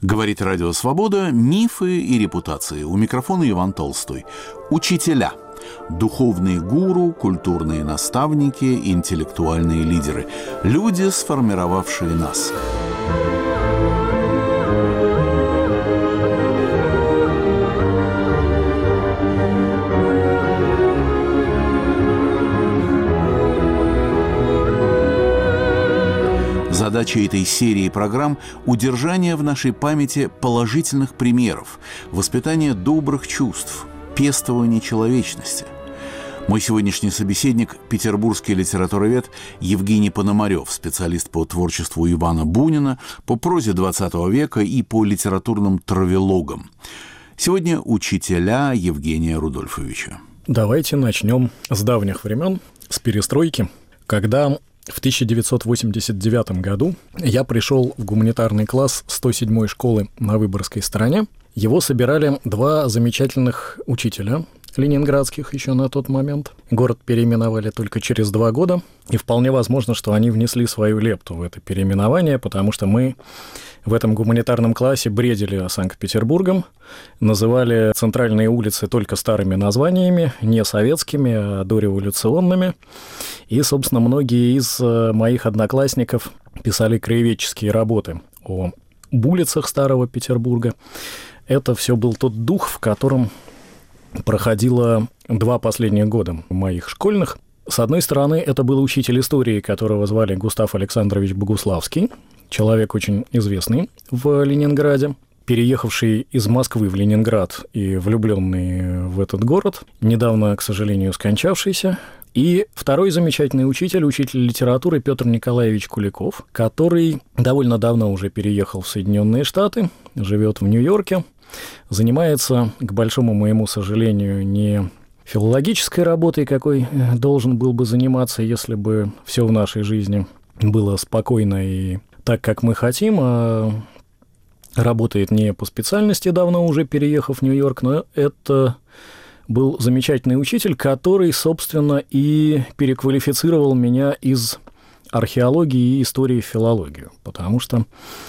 Говорит Радио Свобода. Мифы и репутации. У микрофона Иван Толстой. Учителя. Духовные гуру, культурные наставники, интеллектуальные лидеры. Люди, сформировавшие нас. Задача этой серии программ – удержание в нашей памяти положительных примеров, воспитание добрых чувств, пестование человечности. Мой сегодняшний собеседник – петербургский литературовед Евгений Пономарев, специалист по творчеству Ивана Бунина, по прозе XX века и по литературным травелогам. Сегодня учителя Евгения Рудольфовича. Давайте начнем с давних времен, с перестройки, когда в 1989 году я пришел в гуманитарный класс 107-й школы на Выборгской стороне. Его собирали два замечательных учителя, ленинградских еще на тот момент. Город переименовали только через 2 года. И вполне возможно, что они внесли свою лепту в это переименование, потому что мы в этом гуманитарном классе бредили Санкт-Петербургом, называли центральные улицы только старыми названиями, не советскими, а дореволюционными. И, собственно, многие из моих одноклассников писали краеведческие работы о улицах Старого Петербурга. Это все был тот дух, в котором проходило 2 последних года моих школьных. С одной стороны, это был учитель истории, которого звали Густав Александрович Богуславский, человек очень известный в Ленинграде, переехавший из Москвы в Ленинград и влюбленный в этот город, недавно, к сожалению, скончавшийся. И второй замечательный учитель литературы Петр Николаевич Куликов, который довольно давно уже переехал в Соединенные Штаты, живет в Нью-Йорке, занимается, к большому моему сожалению, не филологической работой, какой должен был бы заниматься, если бы все в нашей жизни было спокойно и так, как мы хотим, а работает не по специальности, давно уже переехав в Нью-Йорк, но это был замечательный учитель, который, собственно, и переквалифицировал меня из археологии и истории в филологию, потому что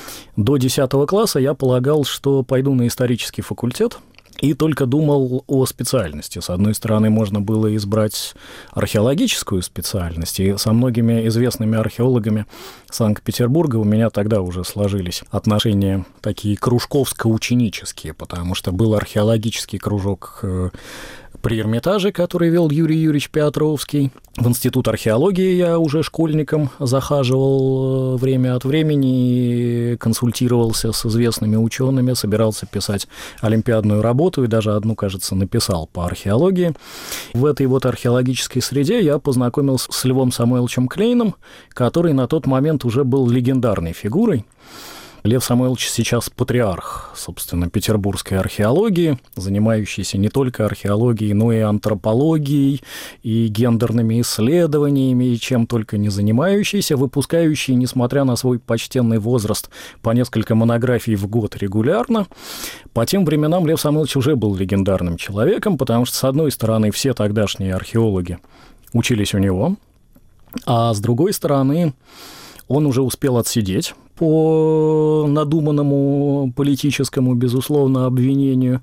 до 10 класса я полагал, что пойду на исторический факультет, и только думал о специальности. С одной стороны, можно было избрать археологическую специальность, и со многими известными археологами Санкт-Петербурга у меня тогда уже сложились отношения такие кружковско-ученические, потому что был археологический кружок при Эрмитаже, который вел Юрий Юрьевич Петровский. В Институт археологии я уже школьником захаживал время от времени и консультировался с известными учеными, собирался писать олимпиадную работу и даже одну, кажется, написал по археологии. В этой вот археологической среде я познакомился с Львом Самойловичем Клейном, который на тот момент уже был легендарной фигурой. Лев Самойлович сейчас патриарх, собственно, петербургской археологии, занимающийся не только археологией, но и антропологией, и гендерными исследованиями, и чем только не занимающийся, выпускающий, несмотря на свой почтенный возраст, по несколько монографий в год регулярно. По тем временам Лев Самойлович уже был легендарным человеком, потому что, с одной стороны, все тогдашние археологи учились у него, а с другой стороны, он уже успел отсидеть по надуманному политическому, безусловно, обвинению,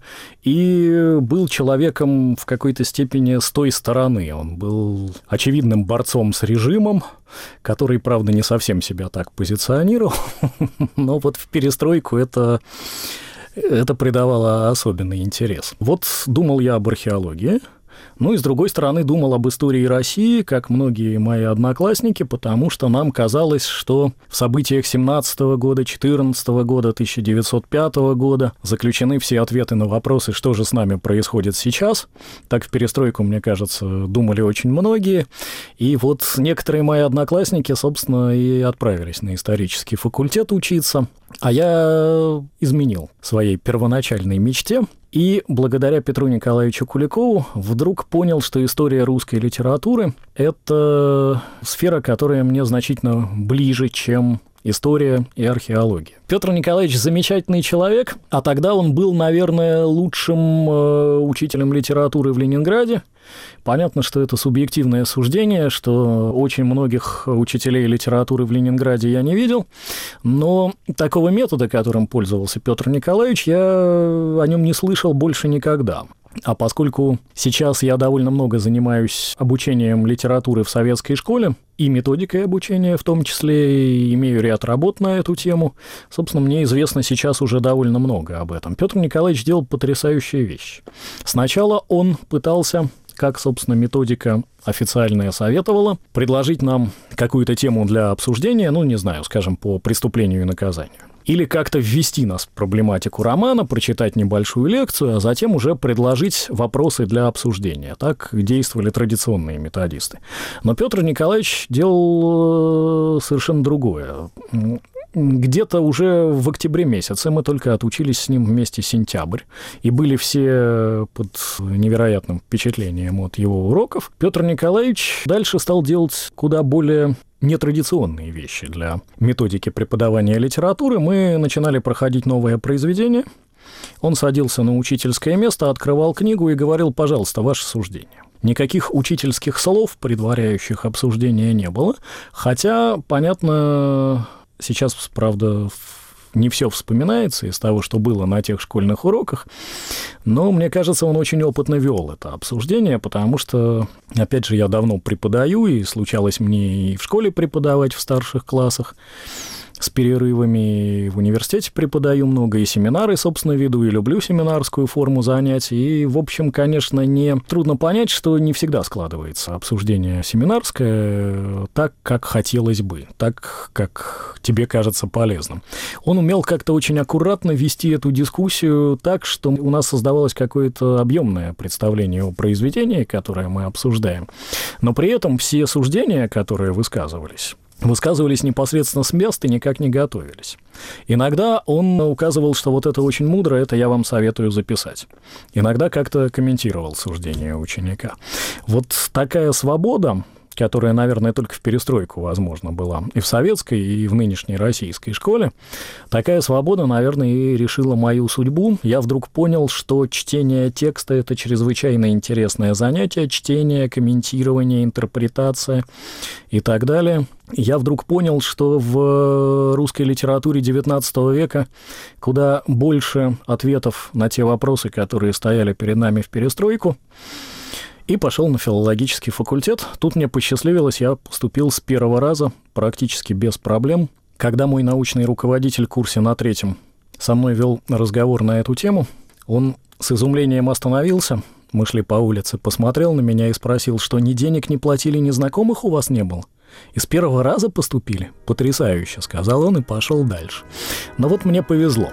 и был человеком в какой-то степени с той стороны. Он был очевидным борцом с режимом, который, правда, не совсем себя так позиционировал, но вот в перестройку это придавало особенный интерес. Вот думал я об археологии. Ну и, с другой стороны, думал об истории России, как многие мои одноклассники, потому что нам казалось, что в событиях 17 года, 14 года, 1905 года заключены все ответы на вопросы, что же с нами происходит сейчас. Так в перестройку, мне кажется, думали очень многие. И вот некоторые мои одноклассники, собственно, и отправились на исторический факультет учиться. А я изменил своей первоначальной мечте. И благодаря Петру Николаевичу Куликову вдруг понял, что история русской литературы – это сфера, которая мне значительно ближе, чем история и археология. Петр Николаевич замечательный человек, а тогда он был, наверное, лучшим учителем литературы в Ленинграде. Понятно, что это субъективное суждение, что очень многих учителей литературы в Ленинграде я не видел, но такого метода, которым пользовался Петр Николаевич, я о нем не слышал больше никогда. А поскольку сейчас я довольно много занимаюсь обучением литературы в советской школе и методикой обучения, в том числе и имею ряд работ на эту тему, собственно, мне известно сейчас уже довольно много об этом. Петр Николаевич делал потрясающие вещи. Сначала он пытался, как, собственно, методика официальная советовала, предложить нам какую-то тему для обсуждения, ну, не знаю, скажем, по преступлению и наказанию. Или как-то ввести нас в проблематику романа, прочитать небольшую лекцию, а затем уже предложить вопросы для обсуждения. Так действовали традиционные методисты. Но Петр Николаевич делал совершенно другое. Где-то уже в октябре месяце мы только отучились с ним вместе сентябрь, и были все под невероятным впечатлением от его уроков. Петр Николаевич дальше стал делать куда более нетрадиционные вещи для методики преподавания литературы. Мы начинали проходить новое произведение. Он садился на учительское место, открывал книгу и говорил: «Пожалуйста, ваше суждение». Никаких учительских слов, предваряющих обсуждение, не было, хотя, понятно, сейчас, правда, не все вспоминается из того, что было на тех школьных уроках, но, мне кажется, он очень опытно вел это обсуждение, потому что, опять же, я давно преподаю, и случалось мне и в школе преподавать в старших классах с перерывами, и в университете преподаю много, и семинары, собственно, веду, и люблю семинарскую форму занятий, и, в общем, конечно, не трудно понять, что не всегда складывается обсуждение семинарское так, как хотелось бы, так, как тебе кажется полезным. Он умел как-то очень аккуратно вести эту дискуссию так, что у нас создавалось какое-то объемное представление о произведении, которое мы обсуждаем, но при этом все суждения, которые высказывались непосредственно с места и никак не готовились. Иногда он указывал, что вот это очень мудро, это я вам советую записать. Иногда как-то комментировал суждение ученика. Вот такая свобода, которая, наверное, только в перестройку возможна была и в советской, и в нынешней российской школе, такая свобода, наверное, и решила мою судьбу. Я вдруг понял, что чтение текста – это чрезвычайно интересное занятие, чтение, комментирование, интерпретация и так далее. Я вдруг понял, что в русской литературе XIX века куда больше ответов на те вопросы, которые стояли перед нами в перестройку, и пошел на филологический факультет. Тут мне посчастливилось, я поступил с первого раза, практически без проблем. Когда мой научный руководитель в курсе на 3-м со мной вел разговор на эту тему, он с изумлением остановился, мы шли по улице, посмотрел на меня и спросил, что ни денег не платили, ни знакомых у вас не было? И с первого раза поступили? Потрясающе, сказал он и пошел дальше. Но вот мне повезло.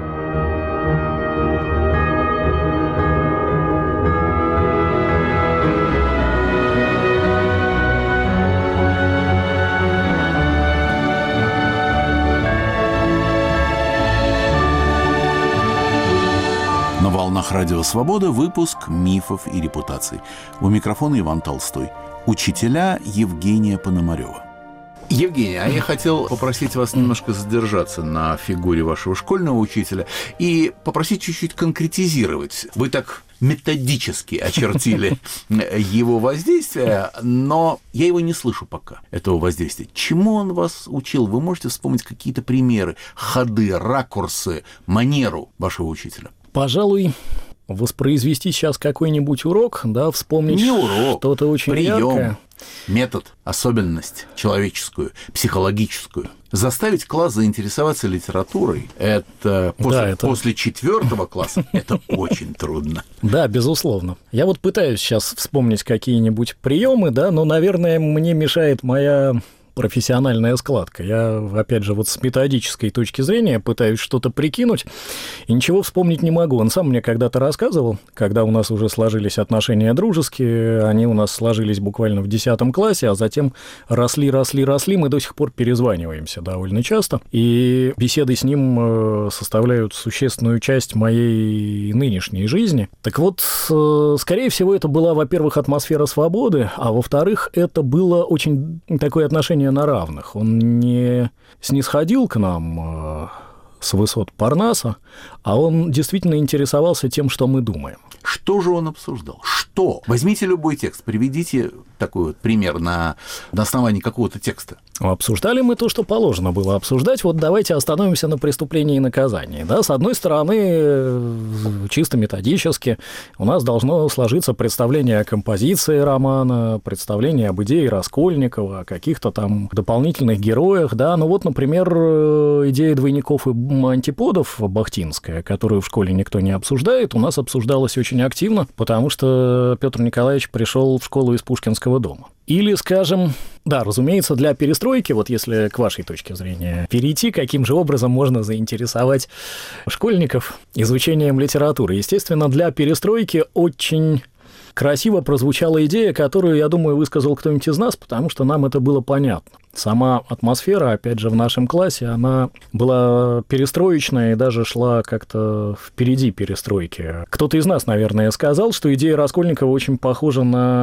На волнах Радио Свобода выпуск «Мифов и репутаций». У микрофона Иван Толстой. Учителя Евгения Пономарева. Евгений, а я хотел попросить вас немножко задержаться на фигуре вашего школьного учителя и попросить чуть-чуть конкретизировать. Вы так методически очертили его воздействие, но я его не слышу пока, этого воздействия. Чему он вас учил? Вы можете вспомнить какие-то примеры, ходы, ракурсы, манеру вашего учителя? Пожалуй, воспроизвести сейчас какой-нибудь урок, да, вспомнить что-то очень яркое. Метод, особенность человеческую, психологическую. Заставить класс заинтересоваться литературой – это после 4 класса это очень трудно. Да, безусловно. Я вот пытаюсь сейчас вспомнить какие-нибудь приемы, да, но, наверное, мне мешает моя профессиональная складка. Я, опять же, вот с методической точки зрения пытаюсь что-то прикинуть, и ничего вспомнить не могу. Он сам мне когда-то рассказывал, когда у нас уже сложились отношения дружеские, они у нас сложились буквально в 10 классе, а затем росли, мы до сих пор перезваниваемся довольно часто, и беседы с ним составляют существенную часть моей нынешней жизни. Так вот, скорее всего, это была, во-первых, атмосфера свободы, а во-вторых, это было очень такое отношение на равных. Он не снисходил к нам с высот Парнаса, а он действительно интересовался тем, что мы думаем. Что же он обсуждал? что? Возьмите любой текст, приведите такой вот пример на основании какого-то текста. Обсуждали мы то, что положено было обсуждать. Вот давайте остановимся на преступлении и наказании. Да, с одной стороны, чисто методически у нас должно сложиться представление о композиции романа, представление об идее Раскольникова, о каких-то там дополнительных героях. Да. Ну вот, например, идея двойников и антиподов бахтинская, которую в школе никто не обсуждает, у нас обсуждалась очень активно, потому что Петр Николаевич пришел в школу из Пушкинского дома. Или, скажем, да, разумеется, для перестройки, вот если к вашей точке зрения перейти, каким же образом можно заинтересовать школьников изучением литературы. Естественно, для перестройки очень красиво прозвучала идея, которую, я думаю, высказал кто-нибудь из нас, потому что нам это было понятно. Сама атмосфера, опять же, в нашем классе, она была перестроечная и даже шла как-то впереди перестройки. Кто-то из нас, наверное, сказал, что идея Раскольникова очень похожа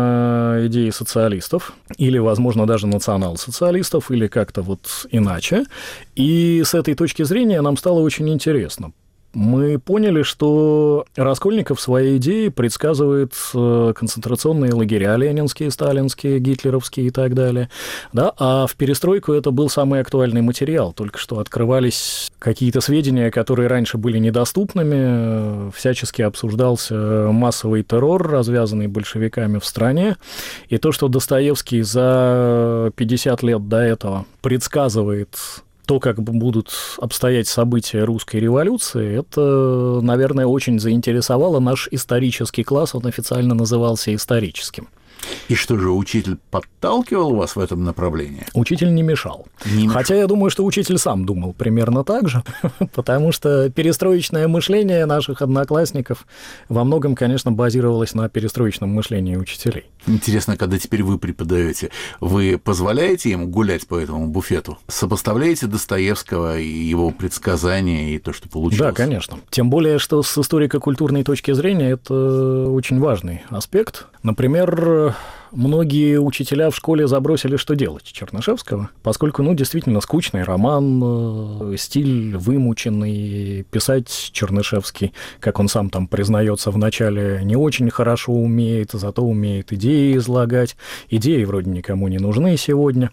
на идеи социалистов, или, возможно, даже национал-социалистов, или как-то вот иначе. И с этой точки зрения нам стало очень интересно. Мы поняли, что Раскольников в своей идее предсказывает концентрационные лагеря ленинские, сталинские, гитлеровские и так далее. Да? А в перестройку это был самый актуальный материал. Только что открывались какие-то сведения, которые раньше были недоступными. Всячески обсуждался массовый террор, развязанный большевиками в стране. И то, что Достоевский за 50 лет до этого предсказывает то, как будут обстоять события русской революции, это, наверное, очень заинтересовало наш исторический класс, он официально назывался историческим. И что же, учитель подталкивал вас в этом направлении? Учитель не мешал. Хотя я думаю, что учитель сам думал примерно так же, потому что перестроечное мышление наших одноклассников во многом, конечно, базировалось на перестроечном мышлении учителей. Интересно, когда теперь вы преподаете, вы позволяете им гулять по этому буфету? Сопоставляете Достоевского и его предсказания и то, что получилось? Да, конечно. Тем более, что с историко-культурной точки зрения это очень важный аспект. Например, многие учителя в школе забросили «Что делать» Чернышевского, поскольку, действительно, скучный роман, стиль вымученный, писать Чернышевский, как он сам там признается в начале, не очень хорошо умеет, зато умеет идеи излагать. Идеи вроде никому не нужны сегодня.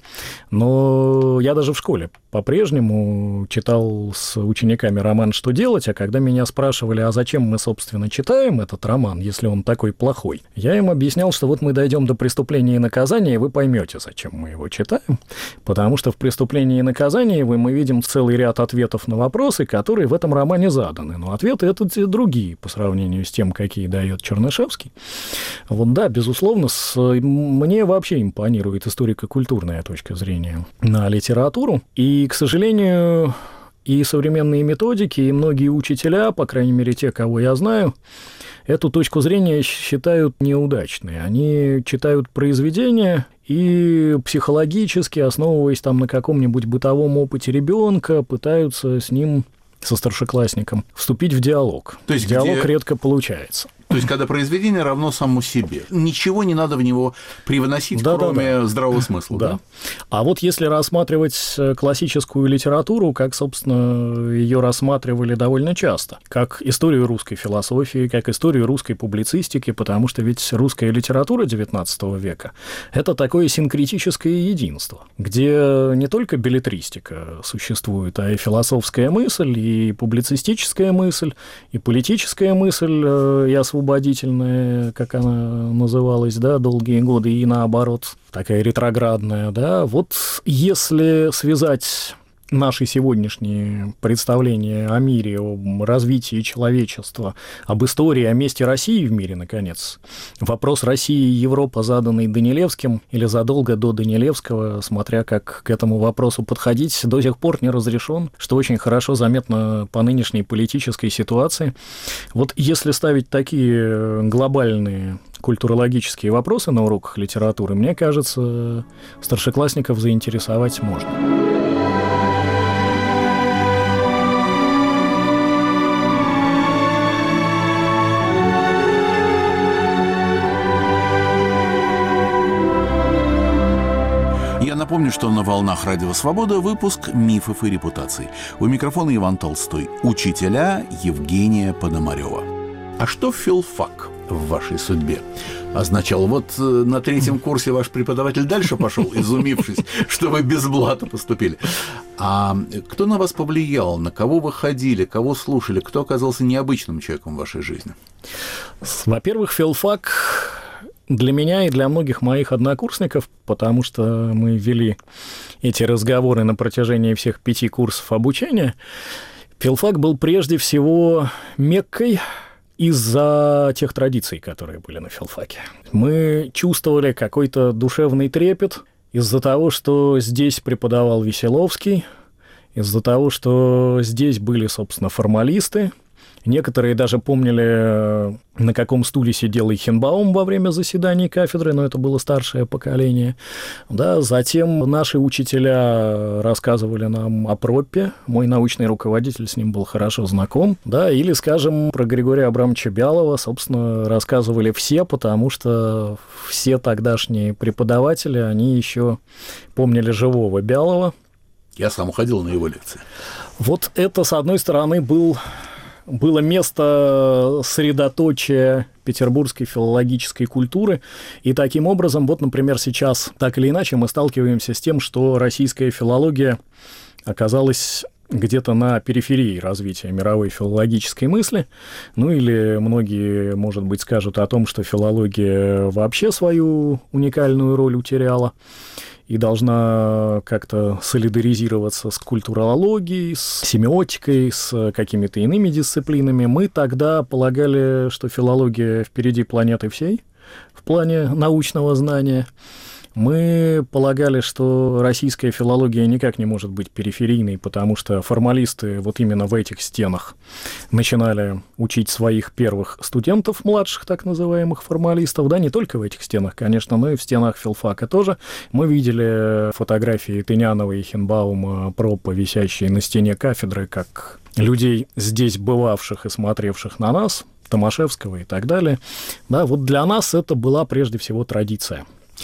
Но я даже в школе по-прежнему читал с учениками роман «Что делать», а когда меня спрашивали, а зачем мы, собственно, читаем этот роман, если он такой плохой, я им объяснял, что вот мы дойдем до «Преступления и наказания», и вы поймете, зачем мы его читаем, потому что в «Преступлении и наказании» мы видим целый ряд ответов на вопросы, которые в этом романе заданы, но ответы это другие по сравнению с тем, какие дает Чернышевский. Вот да, безусловно, мне вообще импонирует историко-культурная точка зрения на литературу, и, к сожалению, и современные методики, и многие учителя, по крайней мере, те, кого я знаю, эту точку зрения считают неудачной. Они читают произведения и психологически, основываясь там на каком-нибудь бытовом опыте ребенка, пытаются с ним, со старшеклассником, вступить в диалог. То есть диалог редко получается. То есть, когда произведение равно самому себе. Ничего не надо в него привносить, кроме здравого смысла. Да. А вот если рассматривать классическую литературу, как, собственно, ее рассматривали довольно часто, как историю русской философии, как историю русской публицистики, потому что ведь русская литература XIX века – это такое синкретическое единство, где не только беллетристика существует, а и философская мысль, и публицистическая мысль, и политическая мысль, и освободительная, как она называлась, да, долгие годы, и наоборот, такая ретроградная, да. Вот если связать наши сегодняшние представления о мире, о развитии человечества, об истории, о месте России в мире, наконец. Вопрос России и Европы, заданный Данилевским или задолго до Данилевского, смотря как к этому вопросу подходить, до сих пор не разрешен, что очень хорошо заметно по нынешней политической ситуации. Вот если ставить такие глобальные культурологические вопросы на уроках литературы, мне кажется, старшеклассников заинтересовать можно. Я напомню, что на волнах Радио Свобода выпуск «Мифов и репутаций». У микрофона Иван Толстой. Учителя Евгения Пономарёва. А что филфак? в вашей судьбе? Означал, вот на 3-м курсе ваш преподаватель дальше пошел, изумившись, что вы без блата поступили. А кто на вас повлиял, на кого вы ходили, кого слушали, кто оказался необычным человеком в вашей жизни? Во-первых, филфак для меня и для многих моих однокурсников, потому что мы вели эти разговоры на протяжении всех 5 курсов обучения, филфак был прежде всего Меккой из-за тех традиций, которые были на филфаке. Мы чувствовали какой-то душевный трепет из-за того, что здесь преподавал Веселовский, из-за того, что здесь были, собственно, формалисты. Некоторые даже помнили, на каком стуле сидел Эйхенбаум во время заседаний кафедры, но это было старшее поколение. Да, затем наши учителя рассказывали нам о Проппе, мой научный руководитель с ним был хорошо знаком, да, или, скажем, про Григория Абрамовича Бялова, собственно, рассказывали все, потому что все тогдашние преподаватели, они еще помнили живого Бялова. Я сам уходил на его лекции. Вот это, с одной стороны, было место средоточия петербургской филологической культуры, и таким образом, вот, например, сейчас так или иначе мы сталкиваемся с тем, что российская филология оказалась где-то на периферии развития мировой филологической мысли, ну или многие, может быть, скажут о том, что филология вообще свою уникальную роль утеряла и должна как-то солидаризироваться с культурологией, с семиотикой, с какими-то иными дисциплинами. Мы тогда полагали, что филология впереди планеты всей в плане научного знания. Мы полагали, что российская филология никак не может быть периферийной, потому что формалисты вот именно в этих стенах начинали учить своих первых студентов, младших так называемых формалистов, да, не только в этих стенах, конечно, но и в стенах филфака тоже. Мы видели фотографии Тынянова и Эйхенбаума, Проппа, висящие на стене кафедры, как людей, здесь бывавших и смотревших на нас, Томашевского и так далее. Да, вот для нас это была прежде всего традиция.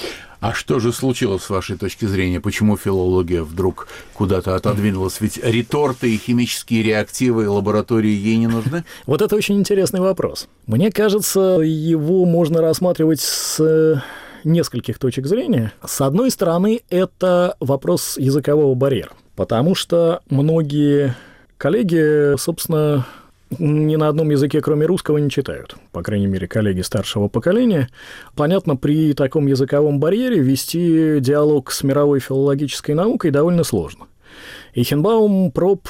А что же случилось с вашей точки зрения? Почему филология вдруг куда-то отодвинулась? Ведь реторты и химические реактивы и лаборатории ей не нужны? Вот это очень интересный вопрос. Мне кажется, его можно рассматривать с нескольких точек зрения. С одной стороны, это вопрос языкового барьера, потому что многие коллеги, собственно, ни на одном языке, кроме русского, не читают. По крайней мере, коллеги старшего поколения. Понятно, при таком языковом барьере вести диалог с мировой филологической наукой довольно сложно. Эйхенбаум, Пропп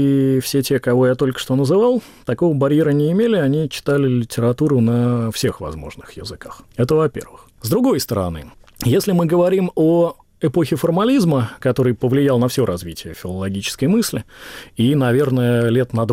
и все те, кого я только что называл, такого барьера не имели, они читали литературу на всех возможных языках. Это во-первых. С другой стороны, если мы говорим о эпохи формализма, который повлиял на все развитие филологической мысли и, наверное, лет на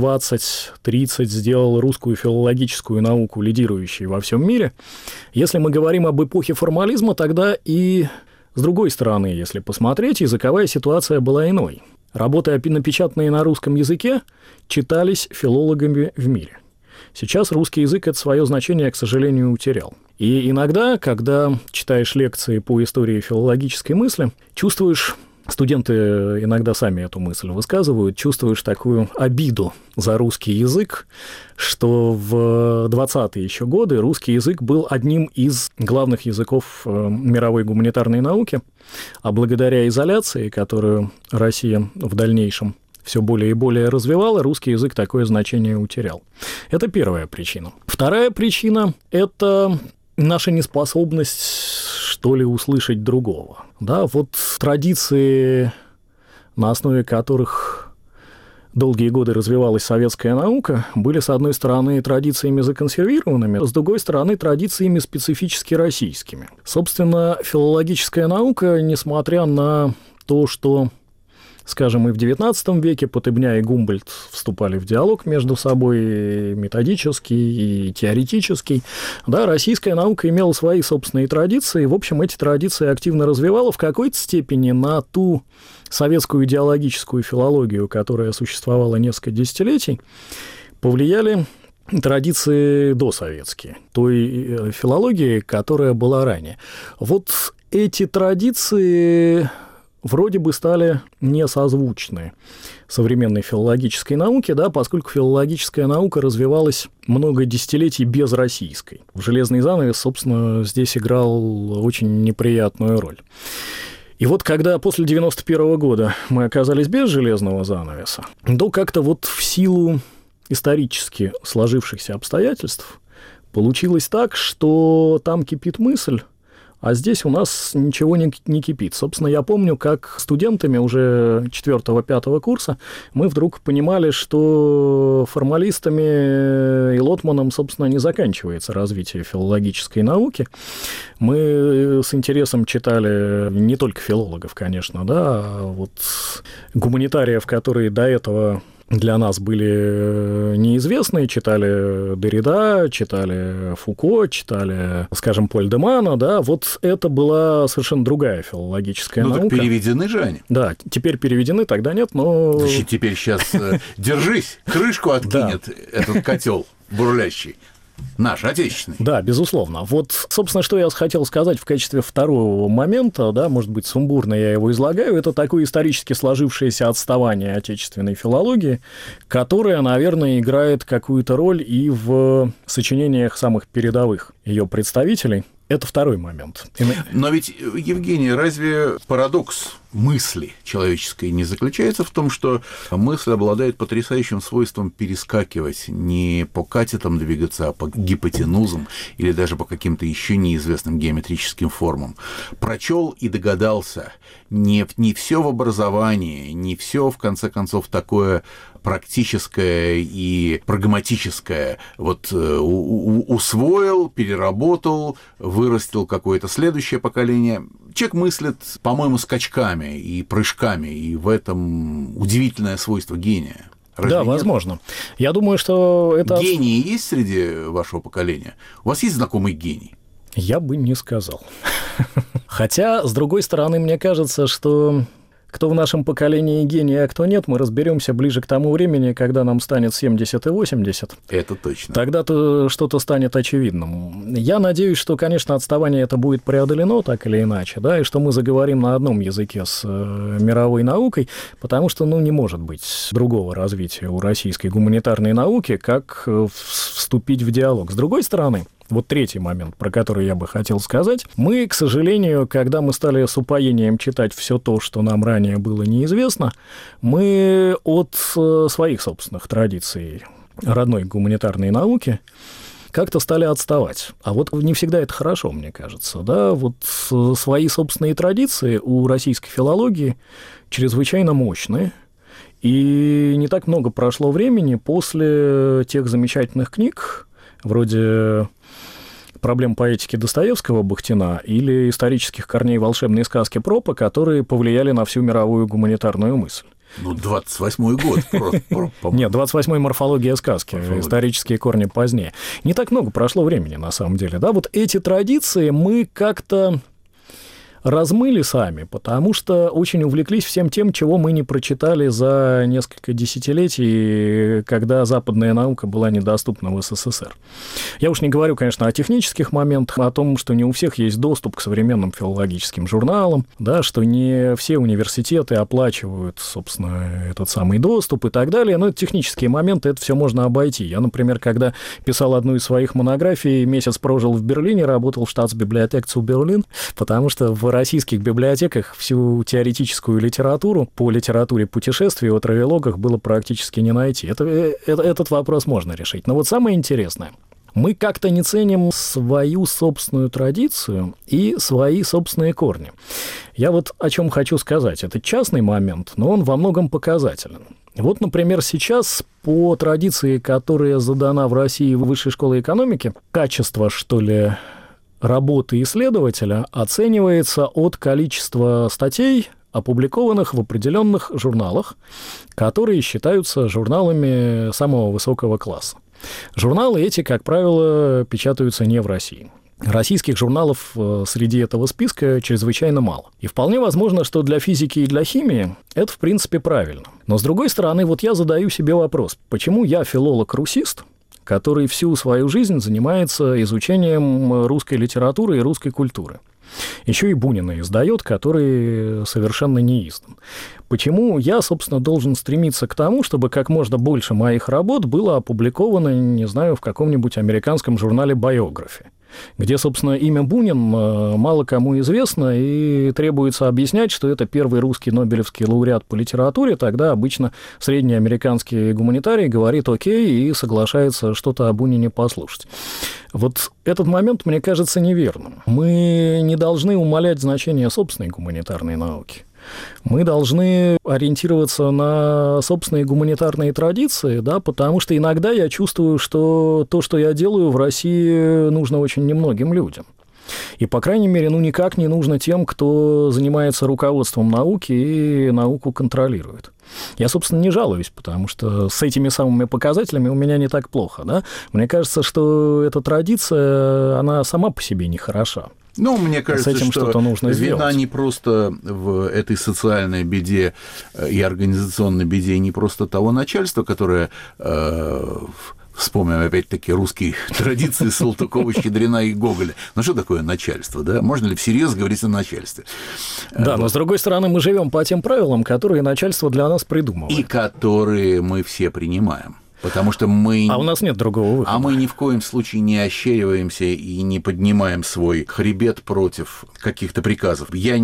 20-30 сделал русскую филологическую науку лидирующей во всем мире. Если мы говорим об эпохе формализма, тогда и с другой стороны, если посмотреть, языковая ситуация была иной. Работы, напечатанные на русском языке, читались филологами в мире. Сейчас русский язык это свое значение, к сожалению, утерял. И иногда, когда читаешь лекции по истории филологической мысли, чувствуешь, студенты иногда сами эту мысль высказывают, чувствуешь такую обиду за русский язык, что в 20-е еще годы русский язык был одним из главных языков мировой гуманитарной науки, а благодаря изоляции, которую Россия в дальнейшем все более и более развивала, русский язык такое значение утерял. Это первая причина. Вторая причина – это наша неспособность, что ли, услышать другого. Да, вот традиции, на основе которых долгие годы развивалась советская наука, были, с одной стороны, традициями законсервированными, с другой стороны, традициями специфически российскими. Собственно, филологическая наука, несмотря на то, что, скажем, и в XIX веке Потебня и Гумбольдт вступали в диалог между собой и методический, и теоретический. Да, российская наука имела свои собственные традиции, и, в общем, эти традиции активно развивала в какой-то степени на ту советскую идеологическую филологию, которая существовала несколько десятилетий, повлияли традиции досоветские, той филологии, которая была ранее. Вот эти традиции вроде бы стали несозвучны современной филологической науке, да, поскольку филологическая наука развивалась много десятилетий без российской. Железный занавес, собственно, здесь играл очень неприятную роль. И вот когда после 91 года мы оказались без железного занавеса, то как-то вот в силу исторически сложившихся обстоятельств получилось так, что там кипит мысль, а здесь у нас ничего не кипит. Собственно, я помню, как студентами уже 4-5 курса мы вдруг понимали, что формалистами и лотманом, собственно, не заканчивается развитие филологической науки. Мы с интересом читали не только филологов, конечно, да, а вот гуманитариев, которые до этого для нас были неизвестны, читали Деррида, читали Фуко, читали, скажем, Поль де Мана, да, вот это была совершенно другая филологическая наука. Ну, так переведены же они. Да, теперь переведены, тогда нет, но... Значит, теперь сейчас держись, крышку откинет этот котел бурлящий. Наш, отечественный. Да, безусловно. Вот, собственно, что я хотел сказать в качестве второго момента, да, может быть, сумбурно я его излагаю, это такое исторически сложившееся отставание отечественной филологии, которое, наверное, играет какую-то роль и в сочинениях самых передовых ее представителей. Это второй момент. Но ведь, Евгений, разве парадокс мысли человеческой не заключается в том, что мысль обладает потрясающим свойством перескакивать, не по катетам двигаться, а по гипотенузам или даже по каким-то еще неизвестным геометрическим формам? Прочел и догадался. Не все в образовании, не все, в конце концов, такое практическое и прагматическое. Вот усвоил, переработал, вырастил какое-то следующее поколение. Человек мыслит, по-моему, скачками и прыжками, и в этом удивительное свойство гения. Разве да, возможно. Я думаю, что это... Гении есть среди вашего поколения? У вас есть знакомый гений? Я бы не сказал. Хотя, с другой стороны, мне кажется, что кто в нашем поколении гений, а кто нет, мы разберемся ближе к тому времени, когда нам станет 70 и 80. Это точно. Тогда-то что-то станет очевидным. Я надеюсь, что, конечно, отставание это будет преодолено так или иначе, да, и что мы заговорим на одном языке с мировой наукой, потому что, не может быть другого развития у российской гуманитарной науки, как вступить в диалог. С другой стороны, вот третий момент, про который я бы хотел сказать. Мы, к сожалению, когда мы стали с упоением читать все то, что нам ранее было неизвестно, мы от своих собственных традиций родной гуманитарной науки как-то стали отставать. А вот не всегда это хорошо, мне кажется. Да? Вот свои собственные традиции у российской филологии чрезвычайно мощные. И не так много прошло времени после тех замечательных книг, вроде «Проблем поэтики» Достоевского, Бахтина или «Исторических корней волшебной сказки» Пропа, которые повлияли на всю мировую гуманитарную мысль. 28-й год просто. Нет, 28-й «Морфология сказки», исторические корни позднее. Не так много прошло времени, на самом деле. Да? Вот эти традиции мы как-то размыли сами, потому что очень увлеклись всем тем, чего мы не прочитали за несколько десятилетий, когда западная наука была недоступна в СССР. Я уж не говорю, конечно, о технических моментах, о том, что не у всех есть доступ к современным филологическим журналам, да, что не все университеты оплачивают, собственно, этот самый доступ и так далее, но это технические моменты, это все можно обойти. Я, например, когда писал одну из своих монографий, месяц прожил в Берлине, работал в Staatsbibliothek zu Berlin, потому что в российских библиотеках всю теоретическую литературу по литературе путешествий о травелогах было практически не найти. Этот вопрос можно решить. Но вот самое интересное. Мы как-то не ценим свою собственную традицию и свои собственные корни. Я вот о чем хочу сказать. Это частный момент, но он во многом показателен. Вот, например, сейчас по традиции, которая задана в России в Высшей школе экономики, качество, что ли, работы исследователя оценивается от количества статей, опубликованных в определенных журналах, которые считаются журналами самого высокого класса. Журналы эти, как правило, печатаются не в России. Российских журналов среди этого списка чрезвычайно мало. И вполне возможно, что для физики и для химии это, в принципе, правильно. Но, с другой стороны, вот я задаю себе вопрос, почему я филолог-русист, который всю свою жизнь занимается изучением русской литературы и русской культуры. Еще и Бунина издает, который совершенно не издан. Почему я, собственно, должен стремиться к тому, чтобы как можно больше моих работ было опубликовано, не знаю, в каком-нибудь американском журнале «Biography», где, собственно, имя Бунин мало кому известно, и требуется объяснять, что это первый русский нобелевский лауреат по литературе, тогда обычно средний американский гуманитарий говорит «окей» и соглашается что-то о Бунине послушать. Вот этот момент, мне кажется, неверным. Мы не должны умалять значение собственной гуманитарной науки. Мы должны ориентироваться на собственные гуманитарные традиции, да, потому что иногда я чувствую, что то, что я делаю в России, нужно очень немногим людям. И, по крайней мере, никак не нужно тем, кто занимается руководством науки и науку контролирует. Я, собственно, не жалуюсь, потому что с этими самыми показателями у меня не так плохо, да. Мне кажется, что эта традиция, она сама по себе не хороша. Ну, мне кажется, что нужно вина сделать. не просто в этой социальной беде и организационной беде не просто того начальства, которое, вспомним опять-таки русские традиции Салтыкова, Щедрина и Гоголя. Ну, что такое начальство, да? Можно ли всерьез говорить о начальстве? Да, но, с другой стороны, мы живем по тем правилам, которые начальство для нас придумывает. И которые мы все принимаем. Потому что мы... А у нас нет другого выхода. А мы ни в коем случае не ощериваемся и не поднимаем свой хребет против каких-то приказов. Я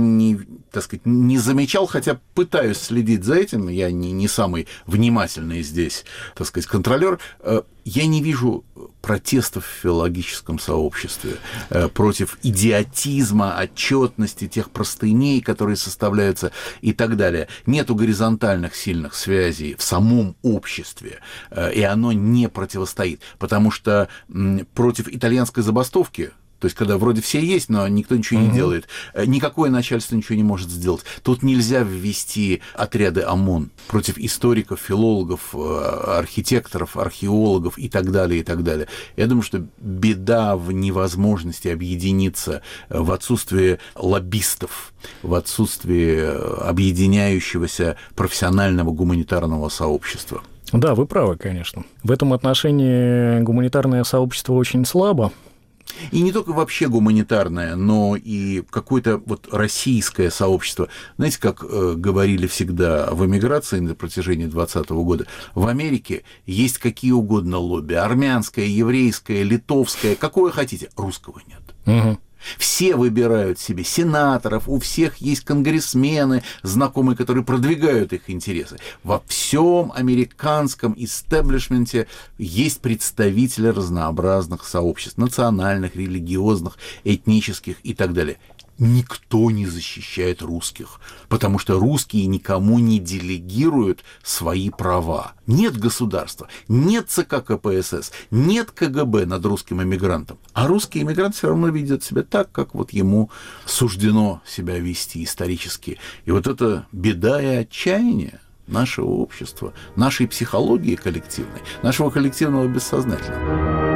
не замечал, хотя пытаюсь следить за этим, я не самый внимательный здесь, контролер. Я не вижу протестов в филологическом сообществе против идиотизма, отчетности, тех простыней, которые составляются и так далее. Нету горизонтальных сильных связей в самом обществе, и оно не противостоит, потому что против итальянской забастовки, то есть, когда вроде все есть, но никто ничего не делает, никакое начальство ничего не может сделать. Тут нельзя ввести отряды ОМОН против историков, филологов, архитекторов, археологов и так далее, и так далее. Я думаю, что беда в невозможности объединиться, в отсутствии лоббистов, в отсутствии объединяющегося профессионального гуманитарного сообщества. Да, вы правы, конечно. В этом отношении гуманитарное сообщество очень слабо. И не только вообще гуманитарное, но и какое-то российское сообщество. Знаете, как говорили всегда в эмиграции на протяжении 2020 года, в Америке есть какие угодно лобби. Армянское, еврейское, литовское, какое хотите. Русского нет. Угу. Все выбирают себе сенаторов, у всех есть конгрессмены, знакомые, которые продвигают их интересы. Во всем американском истеблишменте есть представители разнообразных сообществ, национальных, религиозных, этнических и так далее. Никто не защищает русских, потому что русские никому не делегируют свои права. Нет государства, нет ЦК КПСС, нет КГБ над русским эмигрантом. А русский эмигрант все равно ведет себя так, как ему суждено себя вести исторически. И это беда и отчаяние нашего общества, нашей психологии коллективной, нашего коллективного бессознательного.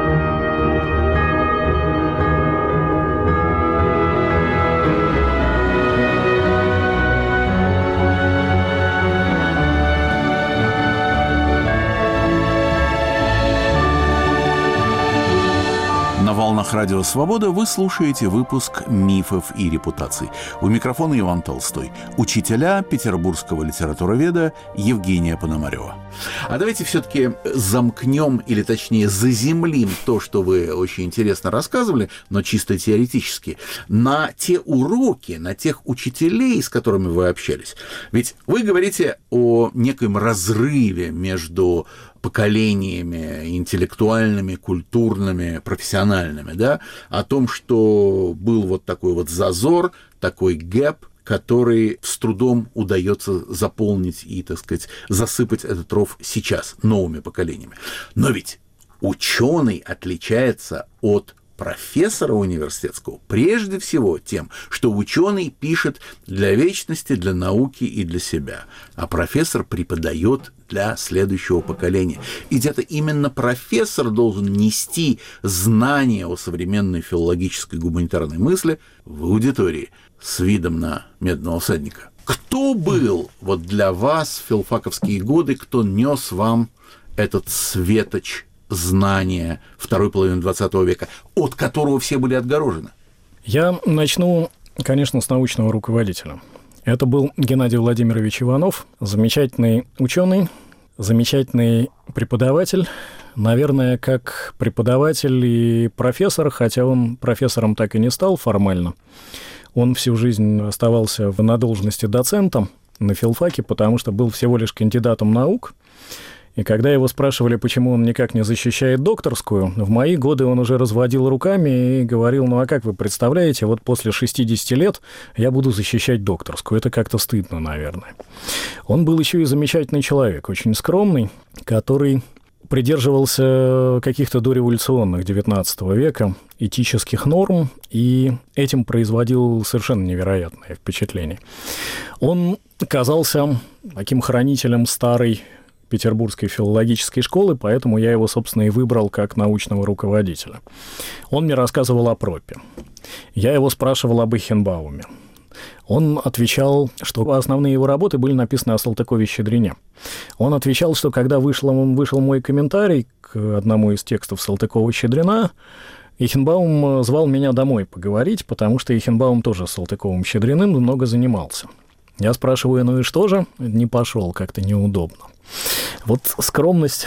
На волнах Радио Свобода вы слушаете выпуск «Мифов и репутаций». У микрофона Иван Толстой, учителя петербургского литературоведа Евгения Пономарева. А давайте все-таки замкнем, или точнее заземлим то, что вы очень интересно рассказывали, но чисто теоретически, на те уроки, на тех учителей, с которыми вы общались. Ведь вы говорите о некоем разрыве между поколениями интеллектуальными, культурными, профессиональными, да, о том, что был такой зазор, такой гэп, который с трудом удается заполнить и, засыпать этот ров сейчас новыми поколениями. Но ведь ученый отличается от профессора университетского прежде всего тем, что ученый пишет для вечности, для науки и для себя, а профессор преподает для следующего поколения. Ведь это именно профессор должен нести знания о современной филологической гуманитарной мысли в аудитории с видом на медного всадника. Кто был для вас в филфаковские годы, кто нес вам этот светоч знания второй половины XX века, от которого все были отгорожены? Я начну, конечно, с научного руководителя. Это был Геннадий Владимирович Иванов, замечательный ученый, замечательный преподаватель. Наверное, как преподаватель и профессор, хотя он профессором так и не стал формально. Он всю жизнь оставался на должности доцента на филфаке, потому что был всего лишь кандидатом наук. И когда его спрашивали, почему он никак не защищает докторскую, в мои годы он уже разводил руками и говорил: ну а как вы представляете, вот после 60 лет я буду защищать докторскую. Это как-то стыдно, наверное. Он был еще и замечательный человек, очень скромный, который придерживался каких-то дореволюционных XIX века этических норм, и этим производил совершенно невероятное впечатление. Он казался таким хранителем старой Петербургской филологической школы, поэтому я его, собственно, и выбрал как научного руководителя. Он мне рассказывал о Пропе. Я его спрашивал об Эйхенбауме. Он отвечал, что основные его работы были написаны о Салтыкове-Щедрине. Он отвечал, что когда вышел мой комментарий к одному из текстов Салтыкова-Щедрина, Эйхенбаум звал меня домой поговорить, потому что Эйхенбаум тоже с Салтыковым-Щедриным много занимался. Я спрашиваю: ну и что же? Не пошел, как-то неудобно. Вот скромность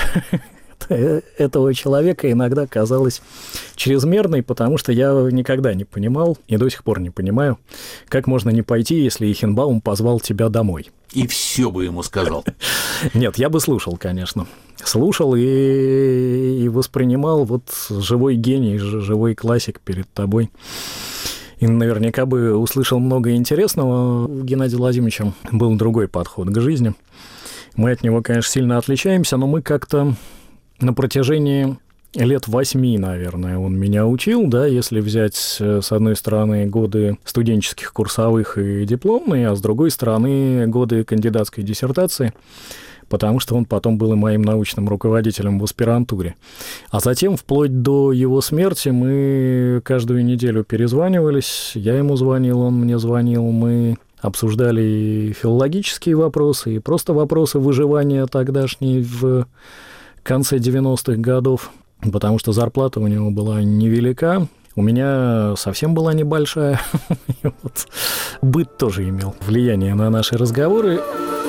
этого человека иногда казалась чрезмерной, потому что я никогда не понимал, и до сих пор не понимаю, как можно не пойти, если Эйхенбаум позвал тебя домой. И все бы ему сказал. Нет, я бы слушал, конечно. Слушал и воспринимал вот живой гений, живой классик перед тобой. И наверняка бы услышал много интересного. У Геннадия Владимировича был другой подход к жизни. Мы от него, конечно, сильно отличаемся, но мы как-то на протяжении лет 8, наверное, он меня учил, да, если взять, с одной стороны, годы студенческих курсовых и дипломные, а с другой стороны, годы кандидатской диссертации, потому что он потом был и моим научным руководителем в аспирантуре. А затем, вплоть до его смерти, мы каждую неделю перезванивались, я ему звонил, он мне звонил, мы обсуждали и филологические вопросы, и просто вопросы выживания тогдашней в конце 90-х годов, потому что зарплата у него была невелика, у меня совсем была небольшая. Вот. Быт тоже имел влияние на наши разговоры.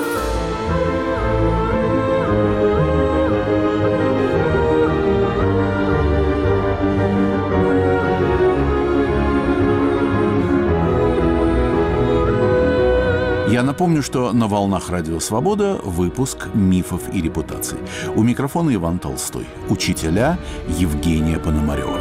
Я напомню, что на «Волнах Радио Свобода» выпуск «Мифов и репутаций». У микрофона Иван Толстой. Учителя Евгения Пономарева.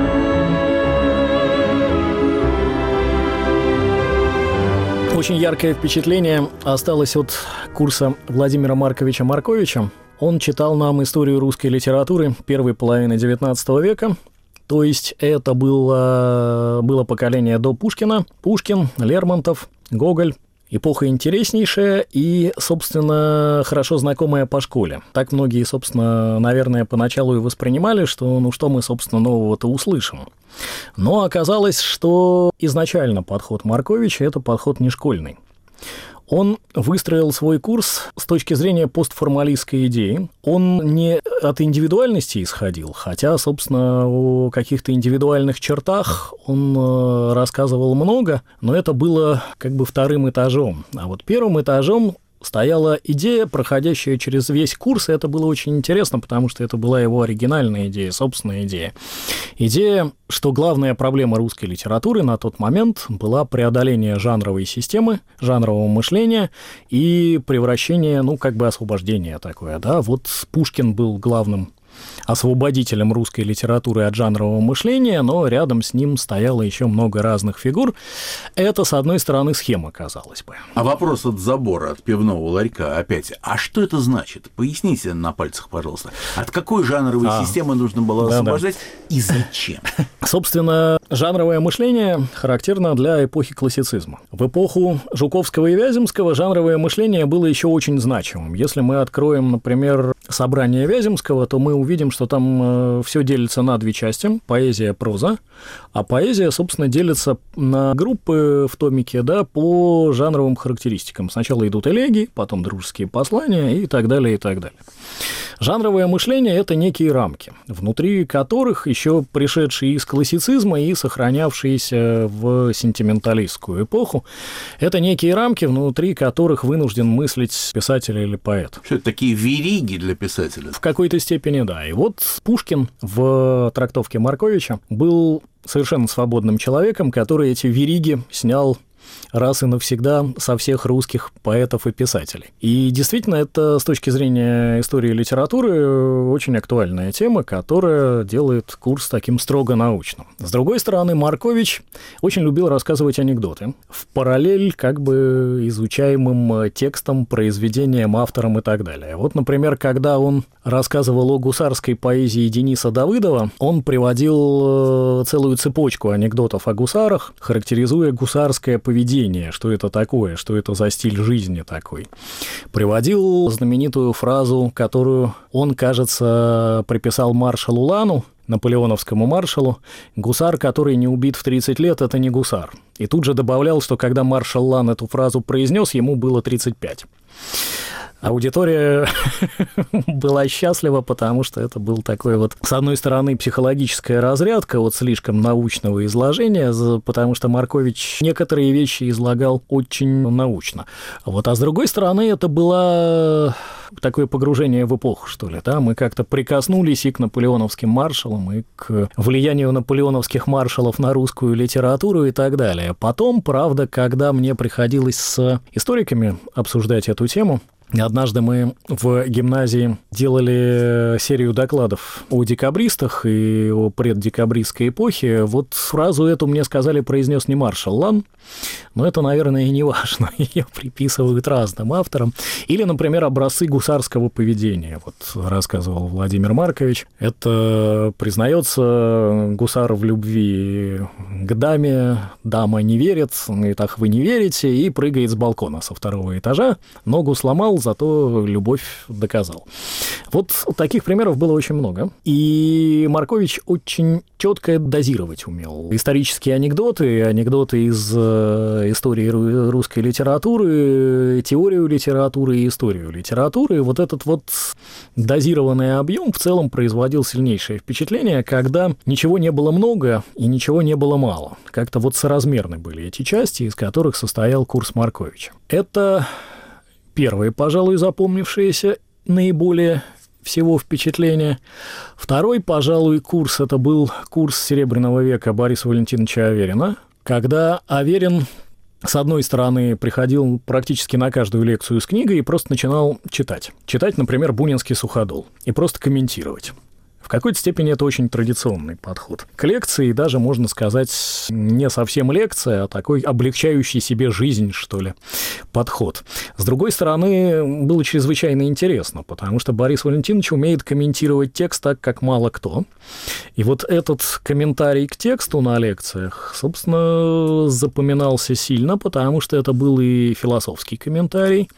Очень яркое впечатление осталось от курса Владимира Марковича Марковича. Он читал нам историю русской литературы первой половины XIX века. То есть это было поколение до Пушкина. Пушкин, Лермонтов, Гоголь. Эпоха интереснейшая и, собственно, хорошо знакомая по школе. Так многие, собственно, наверное, поначалу и воспринимали, что ну что мы, собственно, нового-то услышим. Но оказалось, что изначально подход Марковича – это подход не школьный. Он выстроил свой курс с точки зрения постформалистской идеи. Он не от индивидуальности исходил, хотя, собственно, о каких-то индивидуальных чертах он рассказывал много, но это было как бы вторым этажом. А вот первым этажом стояла идея, проходящая через весь курс, и это было очень интересно, потому что это была его оригинальная идея, собственная идея. Идея, что главная проблема русской литературы на тот момент была преодоление жанровой системы, жанрового мышления и превращение, ну, как бы освобождение такое, да. Вот Пушкин был главным освободителем русской литературы от жанрового мышления, но рядом с ним стояло еще много разных фигур. Это, с одной стороны, схема, казалось бы. А вопрос от забора, от пивного ларька опять. А что это значит? Поясните на пальцах, пожалуйста. От какой жанровой системы нужно было освобождать и зачем? Собственно, жанровое мышление характерно для эпохи классицизма. В эпоху Жуковского и Вяземского жанровое мышление было еще очень значимым. Если мы откроем, например, собрание Вяземского, то мы увидим, что там все делится на две части – поэзия, проза, а поэзия, собственно, делится на группы в томике, да, по жанровым характеристикам. Сначала идут элегии, потом дружеские послания и так далее, и так далее. Жанровое мышление – это некие рамки, внутри которых еще пришедшие из классицизма и сохранявшиеся в сентименталистскую эпоху, это некие рамки, внутри которых вынужден мыслить писатель или поэт. Что это такие вериги для писателя? В какой-то степени, да. И вот Пушкин в трактовке Марковича был совершенно свободным человеком, который эти вериги снял раз и навсегда со всех русских поэтов и писателей. И действительно, это с точки зрения истории и литературы очень актуальная тема, которая делает курс таким строго научным. С другой стороны, Маркович очень любил рассказывать анекдоты в параллель как бы изучаемым текстам, произведениям, авторам и так далее. Вот, например, когда он рассказывал о гусарской поэзии Дениса Давыдова, он приводил целую цепочку анекдотов о гусарах, характеризуя гусарское поведение, что это такое, что это за стиль жизни такой. Приводил знаменитую фразу, которую он, кажется, приписал маршалу Лану, наполеоновскому маршалу: «Гусар, который не убит в 30 лет, это не гусар». И тут же добавлял, что когда маршал Лан эту фразу произнес, ему было 35. Аудитория была счастлива, потому что это был такой вот, с одной стороны, психологическая разрядка от слишком научного изложения, потому что Маркович некоторые вещи излагал очень научно. А с другой стороны, это было такое погружение в эпоху, что ли, да? Мы как-то прикоснулись и к наполеоновским маршалам, и к влиянию наполеоновских маршалов на русскую литературу и так далее. Потом, правда, когда мне приходилось с историками обсуждать эту тему, однажды мы в гимназии делали серию докладов о декабристах и о преддекабристской эпохе. Вот фразу эту мне сказали, произнес не маршал Лан, но это, наверное, и не важно. Ее приписывают разным авторам. Или, например, образцы гусарского поведения. Вот рассказывал Владимир Маркович. Это признается гусар в любви к даме, дама не верит, и так вы не верите, и прыгает с балкона со 2-го этажа, ногу сломал, зато любовь доказал. Вот таких примеров было очень много. И Маркович очень четко дозировать умел. Исторические анекдоты из истории русской литературы, теорию литературы и историю литературы. Вот этот вот дозированный объем в целом производил сильнейшее впечатление, когда ничего не было много и ничего не было мало. Как-то вот соразмерны были эти части, из которых состоял курс Марковича. Это первое, пожалуй, запомнившееся наиболее всего впечатление. Второй, пожалуй, курс – это был курс Серебряного века Бориса Валентиновича Аверина, когда Аверин, с одной стороны, приходил практически на каждую лекцию с книгой и просто начинал читать. Читать, например, «Бунинский суходол» и просто комментировать. В какой-то степени это очень традиционный подход к лекции, даже, можно сказать, не совсем лекция, а такой облегчающий себе жизнь, что ли, подход. С другой стороны, было чрезвычайно интересно, потому что Борис Валентинович умеет комментировать текст так, как мало кто. И вот этот комментарий к тексту на лекциях, собственно, запоминался сильно, потому что это был и философский комментарий,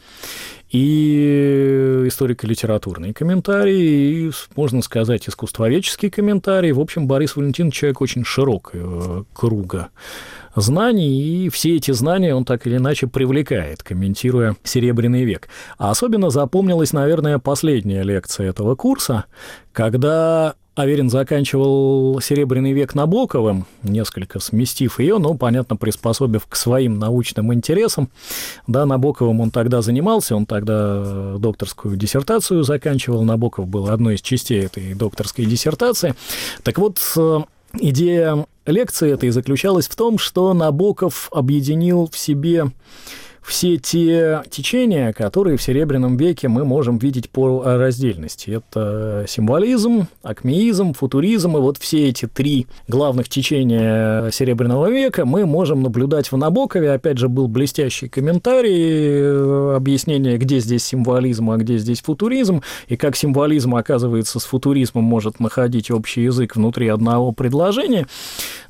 и историко-литературный комментарий, и, можно сказать, искусствоведческий комментарий. В общем, Борис Валентинович человек очень широкого круга знаний, и все эти знания он так или иначе привлекает, комментируя «Серебряный век». А особенно запомнилась, наверное, последняя лекция этого курса, когда Аверин заканчивал «Серебряный век» Набоковым, несколько сместив ее, но, понятно, приспособив к своим научным интересам. Да, Набоковым он тогда занимался, он тогда докторскую диссертацию заканчивал. Набоков был одной из частей этой докторской диссертации. Так вот, идея лекции этой заключалась в том, что Набоков объединил в себе все те течения, которые в Серебряном веке мы можем видеть по раздельности. Это символизм, акмеизм, футуризм, и вот все эти три главных течения Серебряного века мы можем наблюдать в Набокове. Опять же, был блестящий комментарий, объяснение, где здесь символизм, а где здесь футуризм, и как символизм, оказывается, с футуризмом может находить общий язык внутри одного предложения.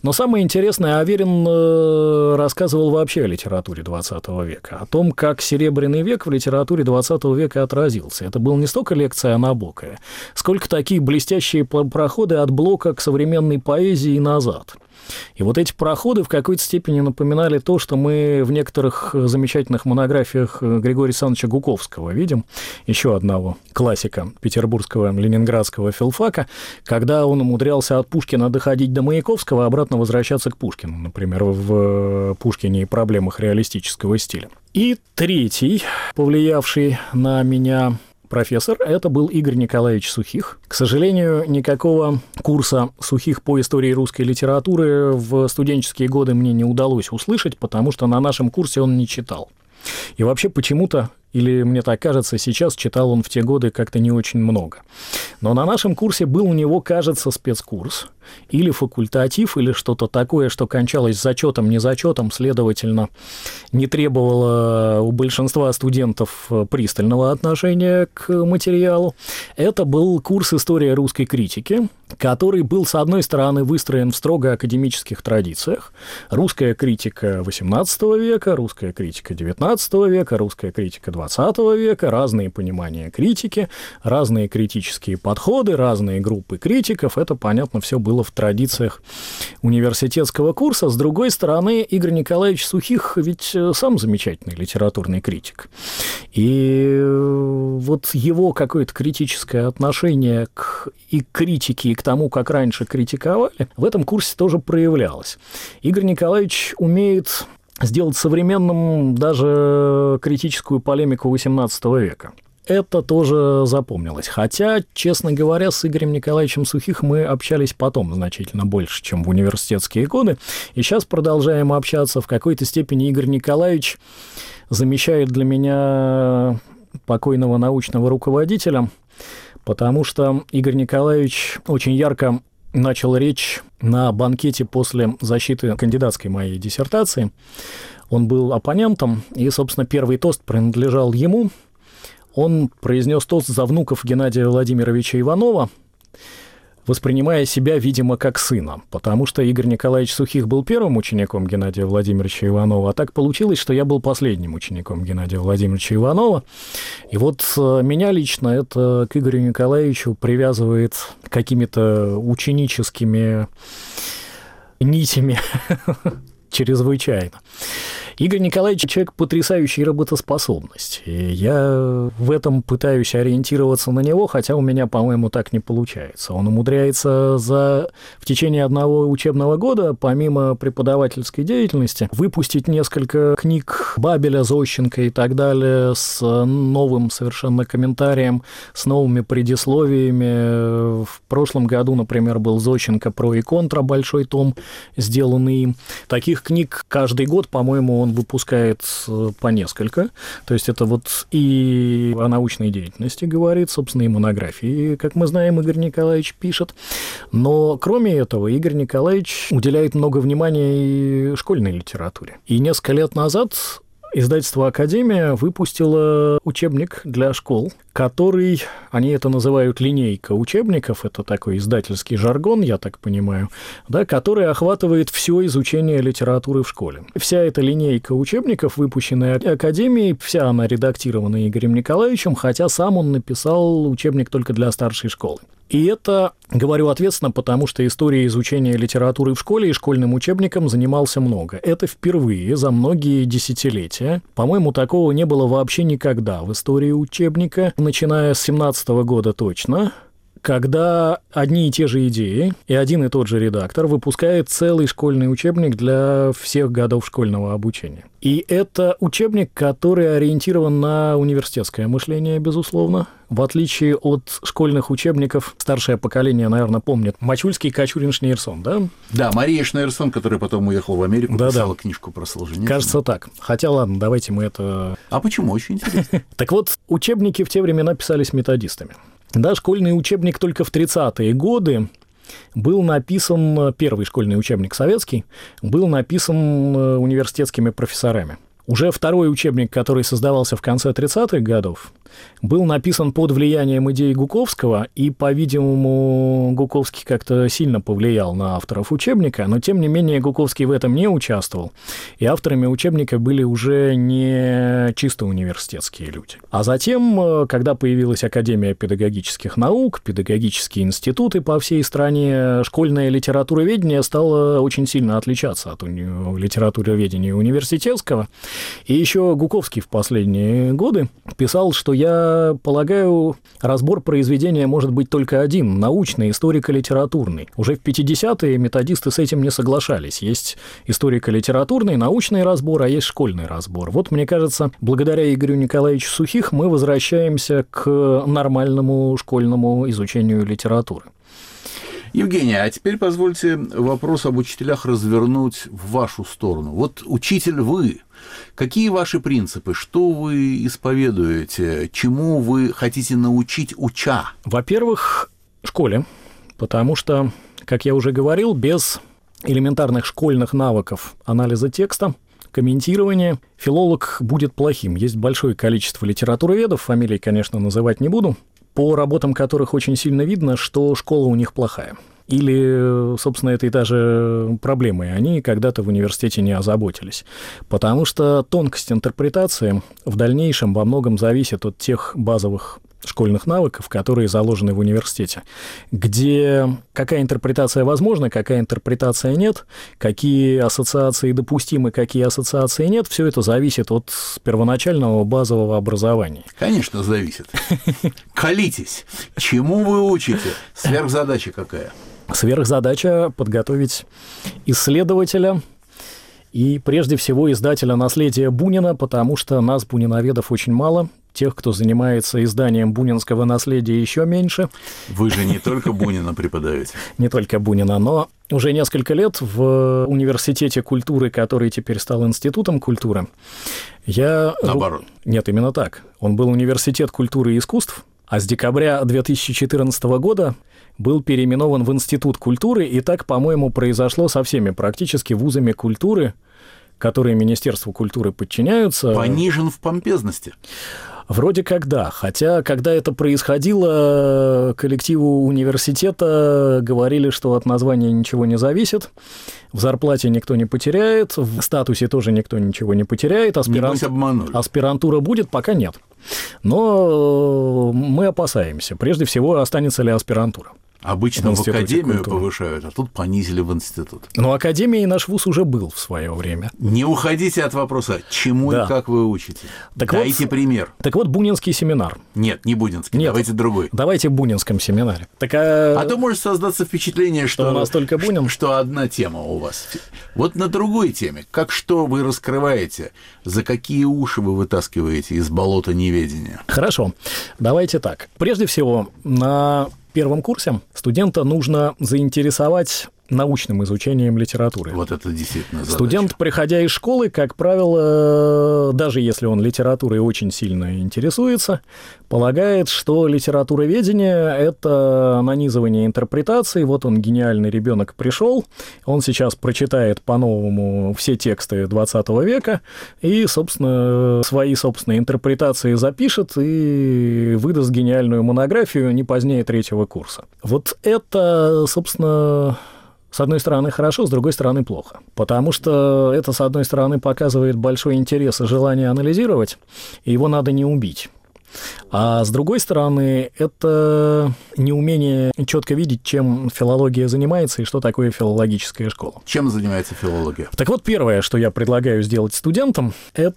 Но самое интересное, Аверин рассказывал вообще о литературе XX века, о том, как Серебряный век в литературе XX века отразился. Это была не столько лекция Набокова, сколько такие блестящие проходы от Блока к современной поэзии и назад. И вот эти проходы в какой-то степени напоминали то, что мы в некоторых замечательных монографиях Григория Александровича Гуковского видим, еще одного классика петербургского ленинградского филфака, когда он умудрялся от Пушкина доходить до Маяковского, а обратно возвращаться к Пушкину, например, в «Пушкине и проблемах реалистического стиля». И третий, повлиявший на меня профессор, это был Игорь Николаевич Сухих. К сожалению, никакого курса Сухих по истории русской литературы в студенческие годы мне не удалось услышать, потому что на нашем курсе он не читал. И вообще почему-то, или мне так кажется, сейчас читал он в те годы как-то не очень много. Но на нашем курсе был у него, кажется, спецкурс, или факультатив, или что-то такое, что кончалось зачетом, не зачетом, следовательно, не требовало у большинства студентов пристального отношения к материалу. Это был курс «История русской критики», который был, с одной стороны, выстроен в строго академических традициях. Русская критика XVIII века, русская критика XIX века, русская критика XX века, разные понимания критики, разные критические подходы, разные группы критиков. Это, понятно, все было в традициях университетского курса. С другой стороны, Игорь Николаевич Сухих ведь сам замечательный литературный критик. И вот его какое-то критическое отношение к критике, и к тому, как раньше критиковали, в этом курсе тоже проявлялось. Игорь Николаевич умеет сделать современным даже критическую полемику XVIII века. Это тоже запомнилось. Хотя, честно говоря, с Игорем Николаевичем Сухих мы общались потом значительно больше, чем в университетские годы. И сейчас продолжаем общаться. В какой-то степени Игорь Николаевич замещает для меня покойного научного руководителя, потому что Игорь Николаевич очень ярко начал речь на банкете после защиты кандидатской моей диссертации. Он был оппонентом, и, собственно, первый тост принадлежал ему. Он произнес тост за внуков Геннадия Владимировича Иванова, воспринимая себя, видимо, как сына, потому что Игорь Николаевич Сухих был первым учеником Геннадия Владимировича Иванова, а так получилось, что я был последним учеником Геннадия Владимировича Иванова. И вот меня лично это к Игорю Николаевичу привязывает какими-то ученическими нитями чрезвычайно. Игорь Николаевич человек потрясающей работоспособности. И я в этом пытаюсь ориентироваться на него, хотя у меня, по-моему, так не получается. Он умудряется в течение одного учебного года, помимо преподавательской деятельности, выпустить несколько книг Бабеля, Зощенко и так далее с новым совершенно комментарием, с новыми предисловиями. В прошлом году, например, был Зощенко «Про и контра», большой том, сделанный им. Таких книг каждый год, по-моему, он выпускает по несколько. То есть это вот и о научной деятельности говорит, собственно, и монографии, как мы знаем, Игорь Николаевич пишет. Но кроме этого, Игорь Николаевич уделяет много внимания и школьной литературе. И несколько лет назад издательство «Академия» выпустило учебник для школ, который, они это называют линейка учебников, это такой издательский жаргон, я так понимаю, да, который охватывает все изучение литературы в школе. Вся эта линейка учебников, выпущенная Академией, вся она редактирована Игорем Николаевичем, хотя сам он написал учебник только для старшей школы. И это, говорю ответственно, потому что историей изучения литературы в школе и школьным учебником занимался много. Это впервые за многие десятилетия. По-моему, такого не было вообще никогда в истории учебника, начиная с 17 года точно, когда одни и те же идеи и один и тот же редактор выпускает целый школьный учебник для всех годов школьного обучения. И это учебник, который ориентирован на университетское мышление, безусловно. В отличие от школьных учебников, старшее поколение, наверное, помнит Мачульский, Кочурин, Шнейрсон, да? Да, Мария Шнейрсон, которая потом уехала в Америку, писала книжку про Солженицына. Кажется, так. Хотя, ладно, давайте мы это... А почему? Очень интересно. Так вот, учебники в те времена писались методистами. Да, школьный учебник только в 30-е годы был написан, первый школьный учебник советский, был написан университетскими профессорами. Уже второй учебник, который создавался в конце 30-х годов, был написан под влиянием идей Гуковского, и, по-видимому, Гуковский как-то сильно повлиял на авторов учебника, но, тем не менее, Гуковский в этом не участвовал, и авторами учебника были уже не чисто университетские люди. А затем, когда появилась Академия педагогических наук, педагогические институты по всей стране, школьное литературоведение стало очень сильно отличаться от литературоведения университетского, и еще Гуковский в последние годы писал, что я полагаю, разбор произведения может быть только один – научный, историко-литературный. Уже в 50-е методисты с этим не соглашались. Есть историко-литературный, научный разбор, а есть школьный разбор. Вот, мне кажется, благодаря Игорю Николаевичу Сухих мы возвращаемся к нормальному школьному изучению литературы. Евгений, а теперь позвольте вопрос об учителях развернуть в вашу сторону. Вот учитель вы. Какие ваши принципы? Что вы исповедуете? Чему вы хотите научить, уча? Во-первых, школе, потому что, как я уже говорил, без элементарных школьных навыков анализа текста, комментирования, филолог будет плохим. Есть большое количество литературоведов, фамилий, конечно, называть не буду, по работам которых очень сильно видно, что школа у них плохая. Или, собственно, это и даже проблемой. Они когда-то в университете не озаботились. Потому что тонкость интерпретации в дальнейшем во многом зависит от тех базовых школьных навыков, которые заложены в университете, где какая интерпретация возможна, какая интерпретация нет, какие ассоциации допустимы, какие ассоциации нет, все это зависит от первоначального базового образования. Конечно, зависит. Колитесь. Чему вы учите? Сверхзадача какая? Сверхзадача – подготовить исследователя и, прежде всего, издателя наследия Бунина, потому что нас, буниноведов, очень мало. Тех, кто занимается изданием бунинского наследия, еще меньше. Вы же не только Бунина преподаете. Не только Бунина, но уже несколько лет в Университете культуры, который теперь стал Институтом культуры, я... Наоборот. Нет, именно так. Он был Университет культуры и искусств, а с декабря 2014 года был переименован в Институт культуры, и так, по-моему, произошло со всеми практически вузами культуры, которые Министерству культуры подчиняются. Понижен в помпезности. Вроде как да, хотя, когда это происходило, коллективу университета говорили, что от названия ничего не зависит, в зарплате никто не потеряет, в статусе тоже никто ничего не потеряет, аспирантура будет, пока нет. Но мы опасаемся, прежде всего, останется ли аспирантура. Обычно в академию культуры повышают, а тут понизили в институт. Но академией наш вуз уже был в свое время. Не уходите от вопроса, чему и как вы учите. Дайте пример. Так вот, Бунинский семинар. Нет, не Бунинский, давайте другой. Давайте в Бунинском семинаре. А то может создаться впечатление, что у нас только Бунин. Что одна тема у вас. Вот на другой теме. Что вы раскрываете? За какие уши вы вытаскиваете из болота неведения? Хорошо, давайте так. Прежде всего, на первом курсе студента нужно заинтересовать научным изучением литературы. Вот это действительно задача. Студент, приходя из школы, как правило, даже если он литературой очень сильно интересуется, полагает, что литературоведение – это нанизывание интерпретаций. Вот он, гениальный ребенок, пришел, он сейчас прочитает по-новому все тексты XX века и, собственно, свои собственные интерпретации запишет и выдаст гениальную монографию не позднее 3-го курса. Вот это, собственно, с одной стороны, хорошо, с другой стороны, плохо. Потому что это, с одной стороны, показывает большой интерес и желание анализировать, и его надо не убить. А с другой стороны, это неумение четко видеть, чем филология занимается и что такое филологическая школа. Чем занимается филология? Так вот, первое, что я предлагаю сделать студентам,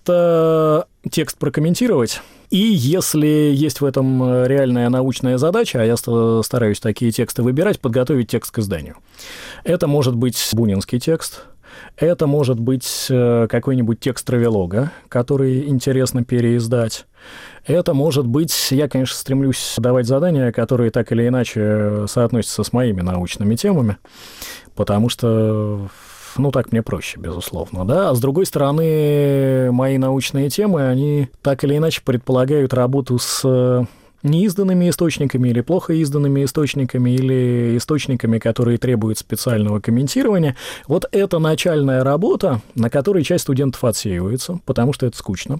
это текст прокомментировать. И если есть в этом реальная научная задача, а я стараюсь такие тексты выбирать, подготовить текст к изданию. Это может быть бунинский текст, это может быть какой-нибудь текст травелога, который интересно переиздать. Это может быть, я, конечно, стремлюсь давать задания, которые так или иначе соотносятся с моими научными темами, потому что, так мне проще, безусловно, да. А с другой стороны, мои научные темы, они так или иначе предполагают работу с неизданными источниками или плохо изданными источниками, или источниками, которые требуют специального комментирования. Вот это начальная работа, на которой часть студентов отсеивается, потому что это скучно.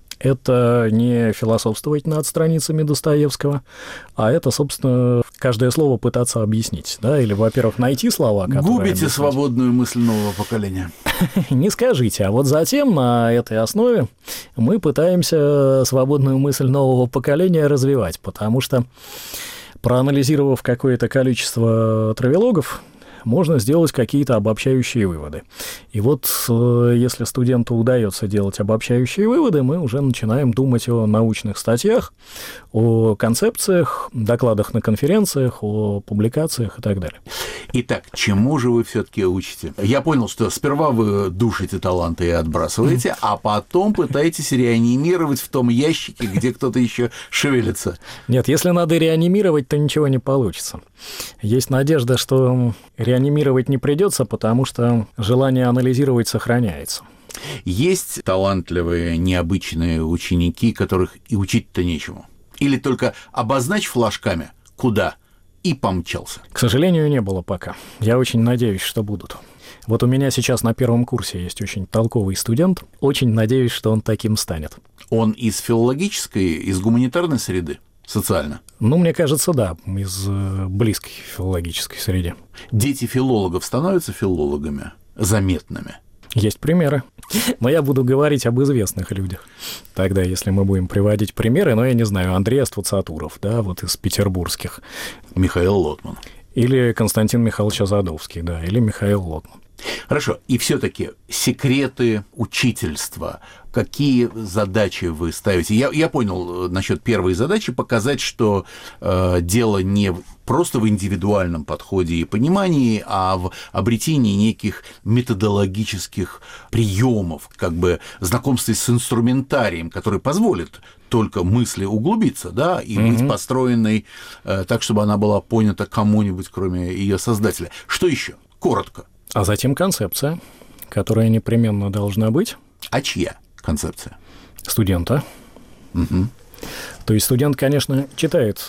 Это не философствовать над страницами Достоевского, а это, собственно, каждое слово пытаться объяснить, да, или, во-первых, найти слова, которые... Губите объяснить. свободную мысль нового поколения. Не скажите, а вот затем на этой основе мы пытаемся свободную мысль нового поколения развивать, потому что, проанализировав какое-то количество травелогов, можно сделать какие-то обобщающие выводы. И вот если студенту удается делать обобщающие выводы, мы уже начинаем думать о научных статьях, о концепциях, докладах на конференциях, о публикациях и так далее. Итак, чему же вы все-таки учите? Я понял, что сперва вы душите таланты и отбрасываете, а потом пытаетесь реанимировать в том ящике, где кто-то еще шевелится. Нет, если надо реанимировать, то ничего не получится. Есть надежда, что реанимировать не придется, потому что желание анализировать сохраняется. Есть талантливые, необычные ученики, которых и учить-то нечему? Или только обозначь флажками, куда, и помчался? К сожалению, не было пока. Я очень надеюсь, что будут. Вот у меня сейчас на первом курсе есть очень толковый студент. Очень надеюсь, что он таким станет. Он из филологической, из гуманитарной среды? Социально? Ну, мне кажется, да, из близкой филологической среды. Дети филологов становятся филологами заметными? Есть примеры. Но я буду говорить об известных людях. Тогда, если мы будем приводить примеры, я не знаю, Андрей Аствацатуров, да, вот из петербургских. Михаил Лотман. Или Константин Михайлович Азадовский, да, или Михаил Лотман. Хорошо, и все-таки секреты учительства, какие задачи вы ставите? Я понял насчет первой задачи показать, что дело не просто в индивидуальном подходе и понимании, а в обретении неких методологических приемов, как бы знакомстве с инструментарием, который позволит только мысли углубиться, да, и быть построенной так, чтобы она была понята кому-нибудь, кроме ее создателя. Что еще? Коротко. А затем концепция, которая непременно должна быть. А чья концепция? Студента. Угу. То есть студент, конечно, читает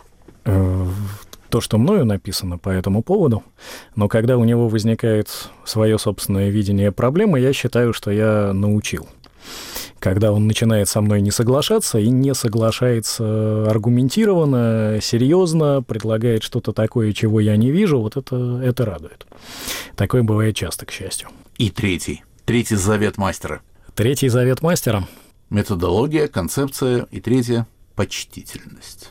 то, что мною написано по этому поводу, но когда у него возникает свое собственное видение проблемы, я считаю, что я научил. Когда он начинает со мной не соглашаться и не соглашается аргументированно, серьезно, предлагает что-то такое, чего я не вижу, вот это радует. Такое бывает часто, к счастью. И третий завет мастера. Третий завет мастера. Методология, концепция, и третье – почтительность.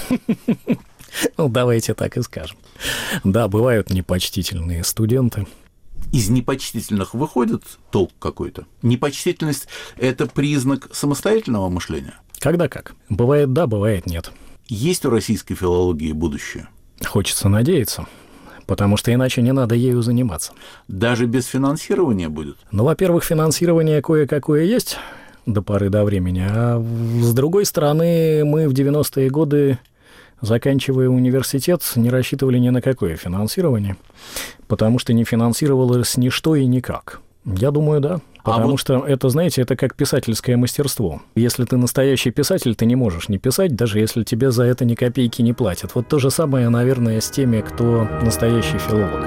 Ну, давайте так и скажем. Да, бывают непочтительные студенты. Из непочтительных выходит толк какой-то? Непочтительность – это признак самостоятельного мышления? Когда как. Бывает да, бывает нет. Есть у российской филологии будущее? Хочется надеяться, потому что иначе не надо ею заниматься. Даже без финансирования будет? Ну, во-первых, финансирование кое-какое есть до поры до времени, а с другой стороны, мы в 90-е годы, заканчивая университет, не рассчитывали ни на какое финансирование, потому что не финансировалось ничто и никак. Я думаю, да. Потому что это, знаете, это как писательское мастерство. Если ты настоящий писатель, ты не можешь не писать, даже если тебе за это ни копейки не платят. Вот то же самое, наверное, с теми, кто настоящий филолог.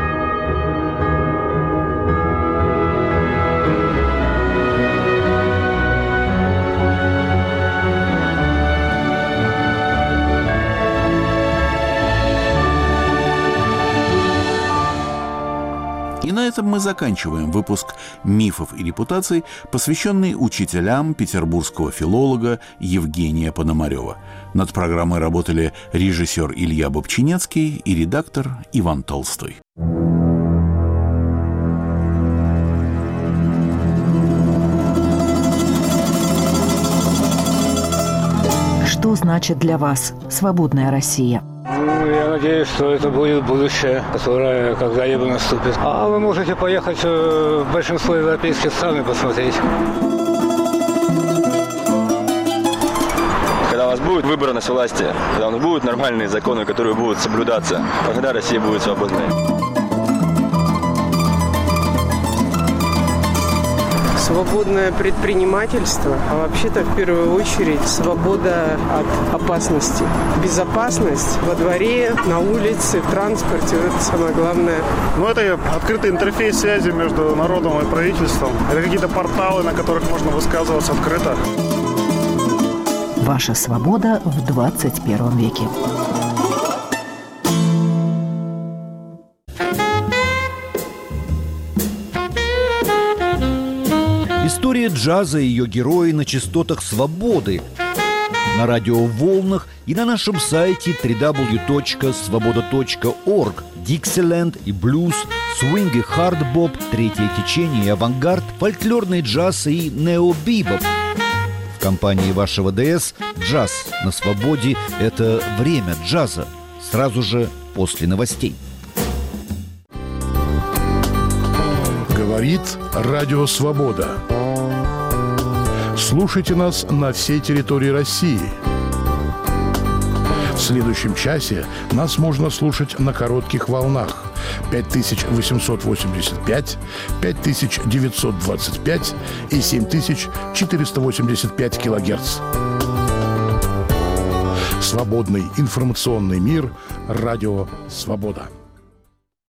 И на этом мы заканчиваем выпуск «Мифов и репутаций», посвященный учителям петербургского филолога Евгения Пономарёва. Над программой работали режиссер Илья Бобчинецкий и редактор Иван Толстой. Что значит для вас свободная Россия? Я надеюсь, что это будет будущее, которое когда-либо наступит. А вы можете поехать в большинство европейских стран и посмотреть. Когда у вас будет выборность власти, когда у нас будут нормальные законы, которые будут соблюдаться, тогда Россия будет свободной. свободное предпринимательство, а вообще-то в первую очередь свобода от опасности. Безопасность во дворе, на улице, в транспорте – это самое главное. Это открытый интерфейс связи между народом и правительством. Это какие-то порталы, на которых можно высказываться открыто. Ваша свобода в 21 веке. История джаза и ее герои на частотах свободы, на радиоволнах и на нашем сайте www.svoboda.org. Диксиленд и блюз, свинг и хардбоп, третье течение и авангард, фольклорный джаз и нео-бибоп. В компании вашего ДС «Джаз на свободе» – это время джаза, сразу же после новостей. Говорит Радио Свобода. Слушайте нас на всей территории России. В следующем часе нас можно слушать на коротких волнах 5885, 5925 и 7485 килогерц. Свободный информационный мир. Радио Свобода.